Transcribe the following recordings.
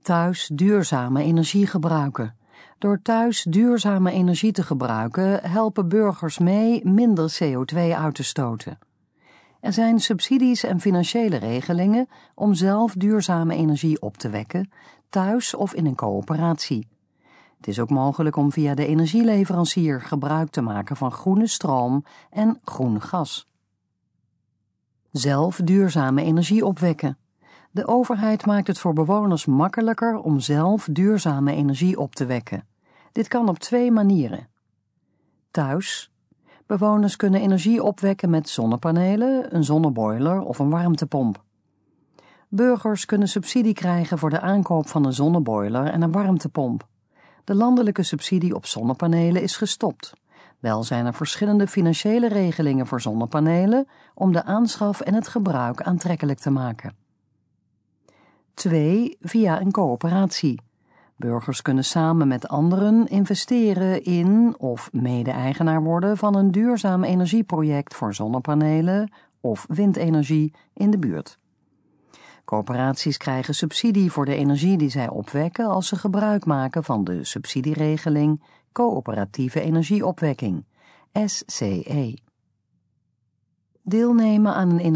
Thuis duurzame energie gebruiken. Door thuis duurzame energie te gebruiken helpen burgers mee minder CO2 uit te stoten. Er zijn subsidies en financiële regelingen om zelf duurzame energie op te wekken, thuis of in een coöperatie. Het is ook mogelijk om via de energieleverancier gebruik te maken van groene stroom en groen gas. Zelf duurzame energie opwekken. De overheid maakt het voor bewoners makkelijker om zelf duurzame energie op te wekken. Dit kan op 2 manieren. Thuis. Bewoners kunnen energie opwekken met zonnepanelen, een zonneboiler of een warmtepomp. Burgers kunnen subsidie krijgen voor de aankoop van een zonneboiler en een warmtepomp. De landelijke subsidie op zonnepanelen is gestopt. Wel zijn er verschillende financiële regelingen voor zonnepanelen om de aanschaf en het gebruik aantrekkelijk te maken. 2. Via een coöperatie. Burgers kunnen samen met anderen investeren in of mede-eigenaar worden van een duurzaam energieproject voor zonnepanelen of windenergie in de buurt. Coöperaties krijgen subsidie voor de energie die zij opwekken als ze gebruik maken van de subsidieregeling Coöperatieve Energieopwekking, SCE. Deelnemen aan een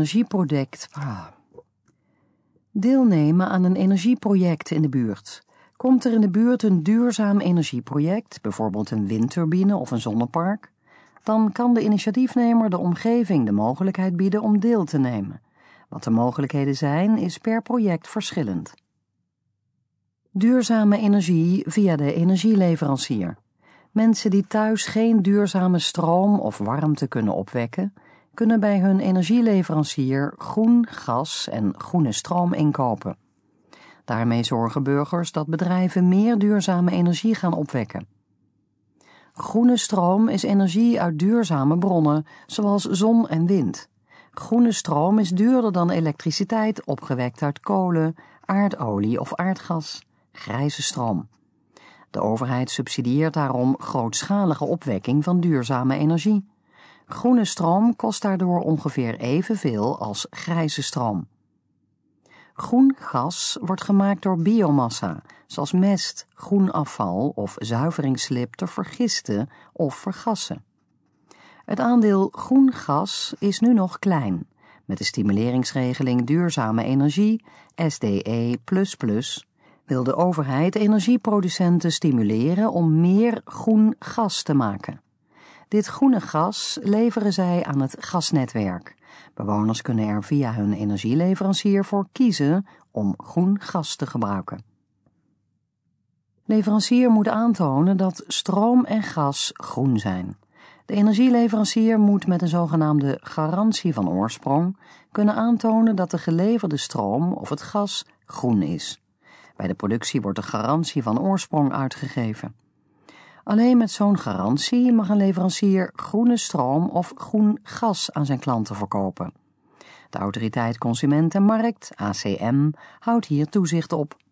energieproject in de buurt. Komt er in de buurt een duurzaam energieproject, bijvoorbeeld een windturbine of een zonnepark, dan kan de initiatiefnemer de omgeving de mogelijkheid bieden om deel te nemen. Wat de mogelijkheden zijn, is per project verschillend. Duurzame energie via de energieleverancier. Mensen die thuis geen duurzame stroom of warmte kunnen opwekken, kunnen bij hun energieleverancier groen gas en groene stroom inkopen. Daarmee zorgen burgers dat bedrijven meer duurzame energie gaan opwekken. Groene stroom is energie uit duurzame bronnen, zoals zon en wind. Groene stroom is duurder dan elektriciteit opgewekt uit kolen, aardolie of aardgas, grijze stroom. De overheid subsidieert daarom grootschalige opwekking van duurzame energie. Groene stroom kost daardoor ongeveer evenveel als grijze stroom. Groen gas wordt gemaakt door biomassa, zoals mest, groen afval of zuiveringsslib te vergisten of vergassen. Het aandeel groen gas is nu nog klein. Met de stimuleringsregeling Duurzame Energie, SDE++, wil de overheid energieproducenten stimuleren om meer groen gas te maken. Dit groene gas leveren zij aan het gasnetwerk. Bewoners kunnen er via hun energieleverancier voor kiezen om groen gas te gebruiken. Leverancier moet aantonen dat stroom en gas groen zijn. De energieleverancier moet met een zogenaamde garantie van oorsprong kunnen aantonen dat de geleverde stroom of het gas groen is. Bij de productie wordt de garantie van oorsprong uitgegeven. Alleen met zo'n garantie mag een leverancier groene stroom of groen gas aan zijn klanten verkopen. De Autoriteit Consument en Markt, ACM, houdt hier toezicht op.